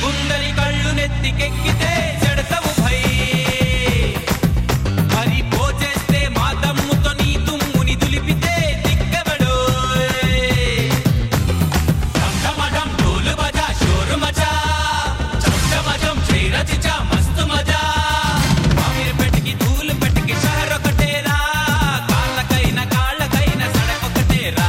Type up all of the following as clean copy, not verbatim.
డబ్బుందని కళ్ళు నెత్తికెక్కితే చెడతవు భై మరి పోచేస్తే మా దమ్ముతో నీ తుమ్ముని దులిపితే దిక్కబడో ఢంఢమఢం ఢోలు బజా షోరు మచా చమచమచం చేరచిచా మస్తు మజా మామిరి పెట్టికి ధూలు పెట్టికి షహర్ ఒకటేరా కాళ్ళకైన సడకొకటేరా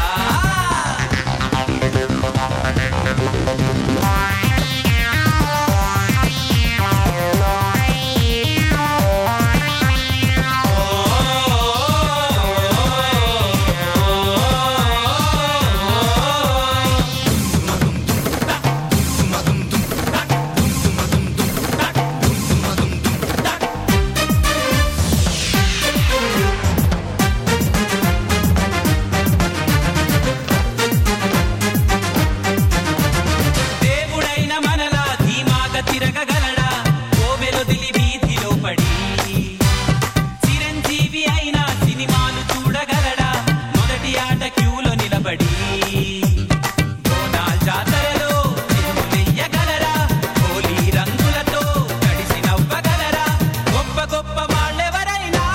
తిరగగలడా కోవెలొదిలి వీధిలో పడి చిరంజీవి అయినా సినిమాలు చూడగలడా మొదటి ఆట క్యూలో నిలబడి బోనాల్ జాతరలో చెయ్యగలరా హోలీ రంగులతో కలిసి నవ్వగలరా గొప్ప గొప్ప వాళ్ళెవరైనా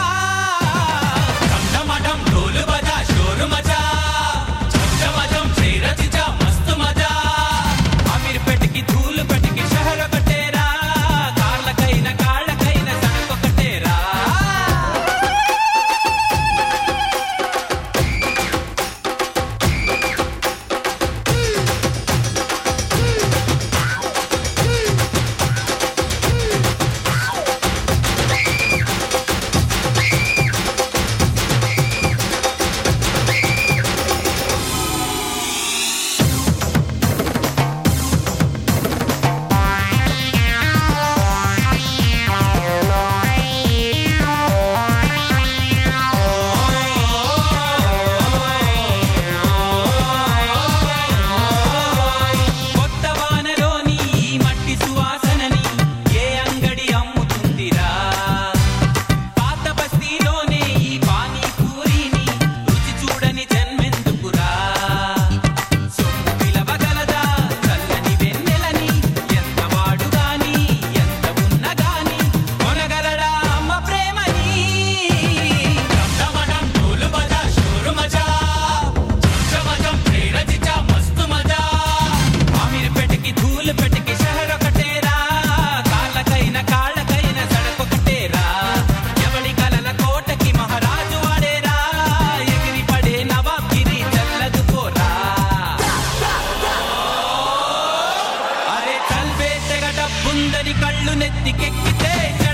ఢంఢమఢం ఢోలు బజా షోరు మచా చమచమచం చేరచిచా మస్తు మజా అమీర్ పెట్టికి ధూలు పెట్టికి షహర్ ఒకటేరా కాళ్ళకైన సడకొకటేరా కొత్త వానలోని ఈ మట్టి సువాసనని ఏ అంగడి అమ్ముతుందిరా పాత బస్తీలోనే ఈ పానీపూరిని రుచి చూడని జన్మెందుకురా సొమ్ము పిలవగలదా చల్లని వెన్నెలని ఎంత వాడుగాని ఎంత ఉన్నగాని కొనగలడా అమ్మ ప్రేమని ఢంఢమఢం ఢోలు బజా షోరు మచా చమచమచం చేరచిచా మస్తు మజా అమీర్ పెట్టికి ధూలు పెట్టికి షహర్ ఒకటేరా కాళ్ళకైన సడకొకటేరా ఎవడి కలల కోటకి మహారాజు వాడేరా ఎగిరి పడే నవాబ్గిరి చల్లదు పోరా అరే చల్వే తెగ డబ్బుందని కళ్ళు నెత్తికెక్కితే